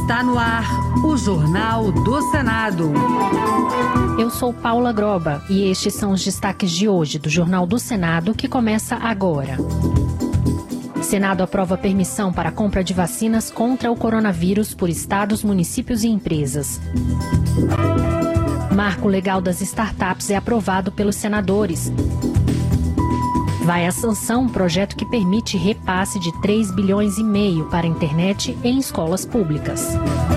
Está no ar o Jornal do Senado. Eu sou Paula Groba e estes são os destaques de hoje do Jornal do Senado, que começa agora. Senado aprova permissão para a compra de vacinas contra o coronavírus por estados, municípios e empresas. Marco legal das startups é aprovado pelos senadores. Vai à sanção um projeto que permite repasse de 3,5 bilhões para a internet em escolas públicas.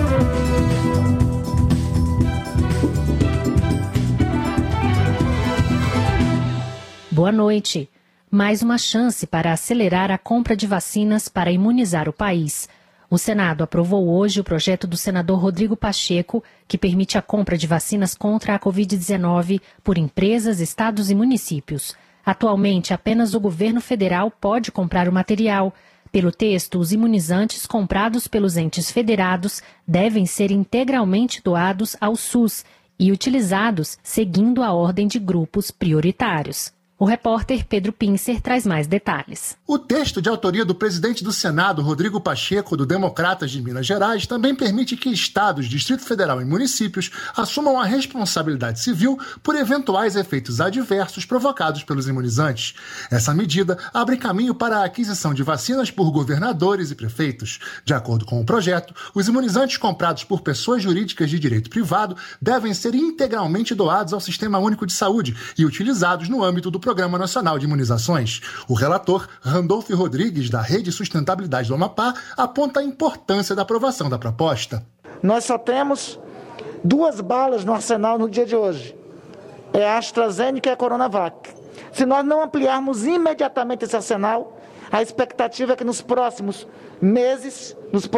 Boa noite. Mais uma chance para acelerar a compra de vacinas para imunizar o país. O Senado aprovou hoje o projeto do senador Rodrigo Pacheco, que permite a compra de vacinas contra a Covid-19 por empresas, estados e municípios. Atualmente, apenas o governo federal pode comprar o material. Pelo texto, os imunizantes comprados pelos entes federados devem ser integralmente doados ao SUS e utilizados seguindo a ordem de grupos prioritários. O repórter Pedro Pincer traz mais detalhes. O texto de autoria do presidente do Senado, Rodrigo Pacheco, do Democratas de Minas Gerais, também permite que estados, Distrito Federal e municípios assumam a responsabilidade civil por eventuais efeitos adversos provocados pelos imunizantes. Essa medida abre caminho para a aquisição de vacinas por governadores e prefeitos. De acordo com o projeto, os imunizantes comprados por pessoas jurídicas de direito privado devem ser integralmente doados ao Sistema Único de Saúde e utilizados no âmbito do Programa Nacional de Imunizações. O relator, Randolfo Rodrigues, da Rede Sustentabilidade do Amapá, aponta a importância da aprovação da proposta. Nós só temos 2 balas no arsenal no dia de hoje. É a AstraZeneca e a Coronavac. Se nós não ampliarmos imediatamente esse arsenal, a expectativa é que nos próximos meses,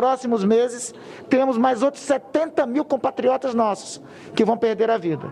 temos mais outros 70 mil compatriotas nossos que vão perder a vida.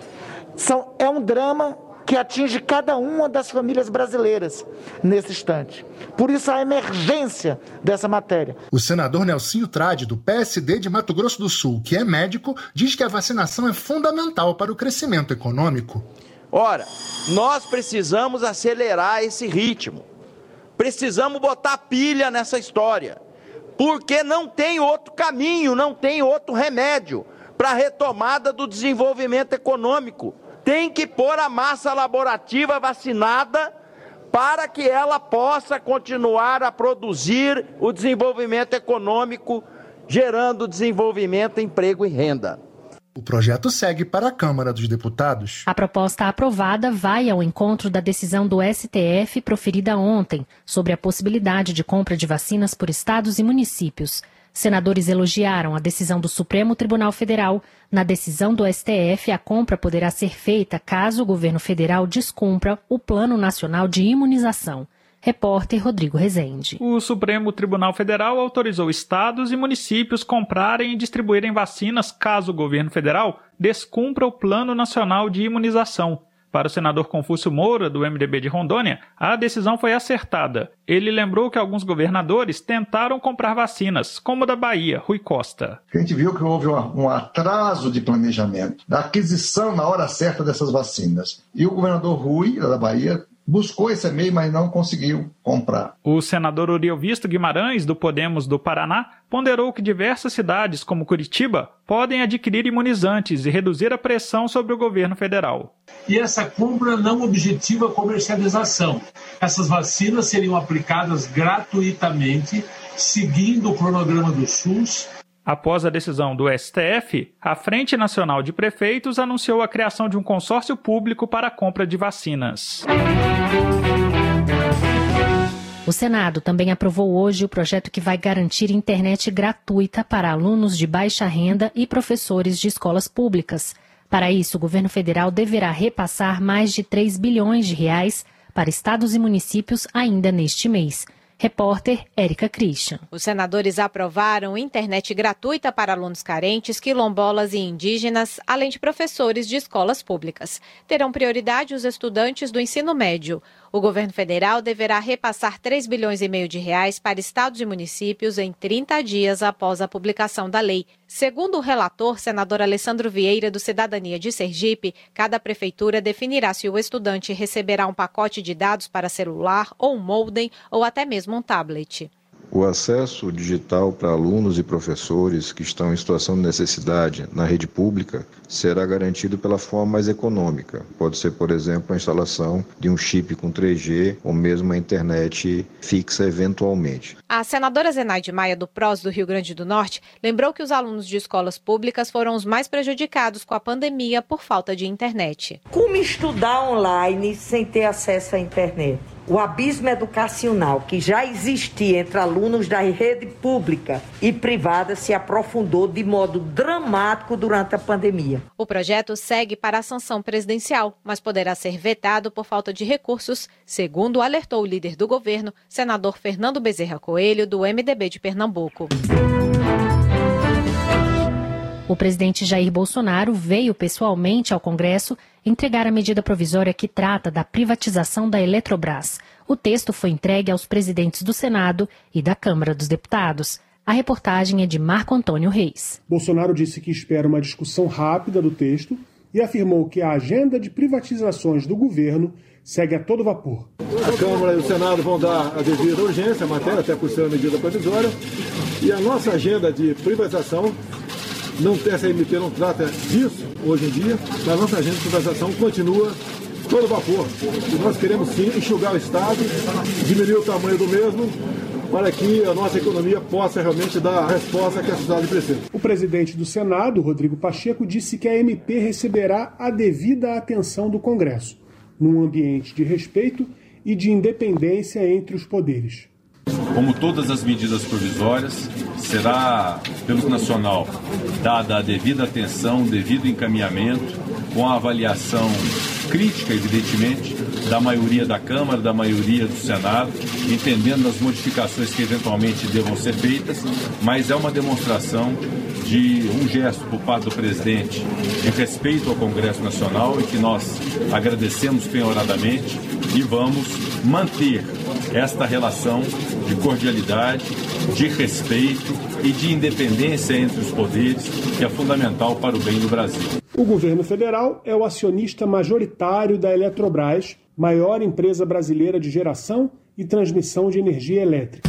É um drama que atinge cada uma das famílias brasileiras nesse instante. Por isso a emergência dessa matéria. O senador Nelsinho Trade, do PSD de Mato Grosso do Sul, que é médico, diz que a vacinação é fundamental para o crescimento econômico. Ora, nós precisamos acelerar esse ritmo. Precisamos botar pilha nessa história. Porque não tem outro caminho, não tem outro remédio para a retomada do desenvolvimento econômico. Tem que pôr a massa laborativa vacinada para que ela possa continuar a produzir o desenvolvimento econômico, gerando desenvolvimento, emprego e renda. O projeto segue para a Câmara dos Deputados. A proposta aprovada vai ao encontro da decisão do STF proferida ontem sobre a possibilidade de compra de vacinas por estados e municípios. Senadores elogiaram a decisão do Supremo Tribunal Federal. Na decisão do STF, a compra poderá ser feita caso o governo federal descumpra o Plano Nacional de Imunização. Repórter Rodrigo Rezende. O Supremo Tribunal Federal autorizou estados e municípios comprarem e distribuírem vacinas caso o governo federal descumpra o Plano Nacional de Imunização. Para o senador Confúcio Moura, do MDB de Rondônia, a decisão foi acertada. Ele lembrou que alguns governadores tentaram comprar vacinas, como o da Bahia, Rui Costa. A gente viu que houve um atraso de planejamento, da aquisição na hora certa dessas vacinas. E o governador Rui, da Bahia, buscou esse e-mail, mas não conseguiu comprar. O senador Uriovisto Guimarães, do Podemos do Paraná, ponderou que diversas cidades, como Curitiba, podem adquirir imunizantes e reduzir a pressão sobre o governo federal. E essa compra não objetiva a comercialização. Essas vacinas seriam aplicadas gratuitamente, seguindo o cronograma do SUS. Após a decisão do STF, a Frente Nacional de Prefeitos anunciou a criação de um consórcio público para a compra de vacinas. O Senado também aprovou hoje o projeto que vai garantir internet gratuita para alunos de baixa renda e professores de escolas públicas. Para isso, o governo federal deverá repassar mais de 3 bilhões de reais para estados e municípios ainda neste mês. Repórter Érica Christian. Os senadores aprovaram internet gratuita para alunos carentes, quilombolas e indígenas, além de professores de escolas públicas. Terão prioridade os estudantes do ensino médio. O governo federal deverá repassar 3,5 bilhões de reais para estados e municípios em 30 dias após a publicação da lei. Segundo o relator, senador Alessandro Vieira, do Cidadania de Sergipe, cada prefeitura definirá se o estudante receberá um pacote de dados para celular ou um modem ou até mesmo um tablet. O acesso digital para alunos e professores que estão em situação de necessidade na rede pública será garantido pela forma mais econômica. Pode ser, por exemplo, a instalação de um chip com 3G ou mesmo a internet fixa eventualmente. A senadora Zenaide Maia, do PROS do Rio Grande do Norte, lembrou que os alunos de escolas públicas foram os mais prejudicados com a pandemia por falta de internet. Como estudar online sem ter acesso à internet? O abismo educacional que já existia entre alunos da rede pública e privada se aprofundou de modo dramático durante a pandemia. O projeto segue para a sanção presidencial, mas poderá ser vetado por falta de recursos, segundo alertou o líder do governo, senador Fernando Bezerra Coelho, do MDB de Pernambuco. O presidente Jair Bolsonaro veio pessoalmente ao Congresso entregar a medida provisória que trata da privatização da Eletrobras. O texto foi entregue aos presidentes do Senado e da Câmara dos Deputados. A reportagem é de Marco Antônio Reis. Bolsonaro disse que espera uma discussão rápida do texto e afirmou que a agenda de privatizações do governo segue a todo vapor. A Câmara e o Senado vão dar a devida urgência à matéria, até por ser uma medida provisória, e a nossa agenda de privatização essa MP não trata disso hoje em dia, mas a nossa agenda de privatização continua todo vapor. E nós queremos sim enxugar o Estado, diminuir o tamanho do mesmo, para que a nossa economia possa realmente dar a resposta que a sociedade precisa. O presidente do Senado, Rodrigo Pacheco, disse que a MP receberá a devida atenção do Congresso, num ambiente de respeito e de independência entre os poderes. Como todas as medidas provisórias, será, pelo Nacional, dada a devida atenção, devido encaminhamento, com a avaliação crítica, evidentemente, da maioria da Câmara, da maioria do Senado, entendendo as modificações que eventualmente devam ser feitas, mas é uma demonstração de um gesto por parte do presidente de respeito ao Congresso Nacional e que nós agradecemos penhoradamente e vamos manter esta relação de cordialidade, de respeito e de independência entre os poderes, que é fundamental para o bem do Brasil. O governo federal é o acionista majoritário da Eletrobras, maior empresa brasileira de geração e transmissão de energia elétrica.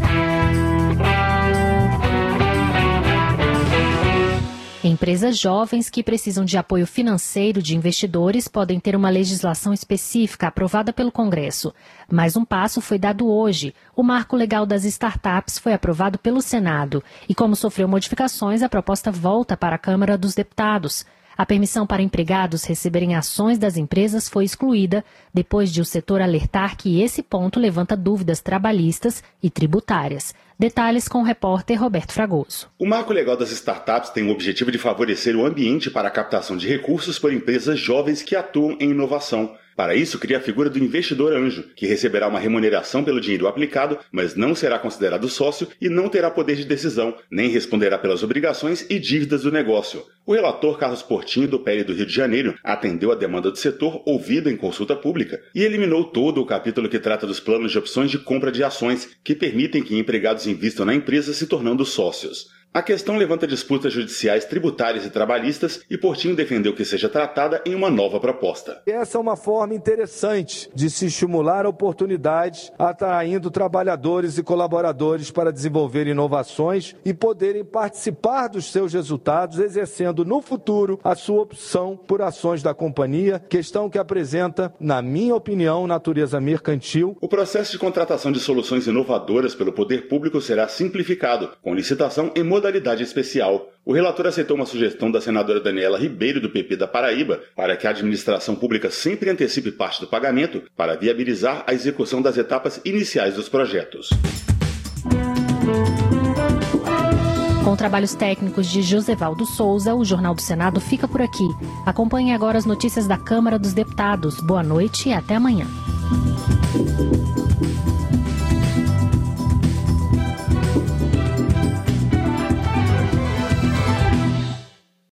Empresas jovens que precisam de apoio financeiro de investidores podem ter uma legislação específica aprovada pelo Congresso. Mais um passo foi dado hoje. O Marco Legal das Startups foi aprovado pelo Senado. E como sofreu modificações, a proposta volta para a Câmara dos Deputados. A permissão para empregados receberem ações das empresas foi excluída depois de o setor alertar que esse ponto levanta dúvidas trabalhistas e tributárias. Detalhes com o repórter Roberto Fragoso. O Marco Legal das Startups tem o objetivo de favorecer o ambiente para a captação de recursos por empresas jovens que atuam em inovação. Para isso, cria a figura do investidor anjo, que receberá uma remuneração pelo dinheiro aplicado, mas não será considerado sócio e não terá poder de decisão, nem responderá pelas obrigações e dívidas do negócio. O relator Carlos Portinho, do PL do Rio de Janeiro, atendeu a demanda do setor ouvida em consulta pública e eliminou todo o capítulo que trata dos planos de opções de compra de ações, que permitem que empregados invistam na empresa se tornando sócios. A questão levanta disputas judiciais, tributárias e trabalhistas e Portinho defendeu que seja tratada em uma nova proposta. Essa é uma forma interessante de se estimular oportunidades, atraindo trabalhadores e colaboradores para desenvolver inovações e poderem participar dos seus resultados, exercendo no futuro a sua opção por ações da companhia, questão que apresenta, na minha opinião, natureza mercantil. O processo de contratação de soluções inovadoras pelo poder público será simplificado, com licitação em modalidade especial. O relator aceitou uma sugestão da senadora Daniela Ribeiro, do PP da Paraíba, para que a administração pública sempre antecipe parte do pagamento para viabilizar a execução das etapas iniciais dos projetos. Com trabalhos técnicos de Josevaldo Souza, o Jornal do Senado fica por aqui. Acompanhe agora as notícias da Câmara dos Deputados. Boa noite e até amanhã.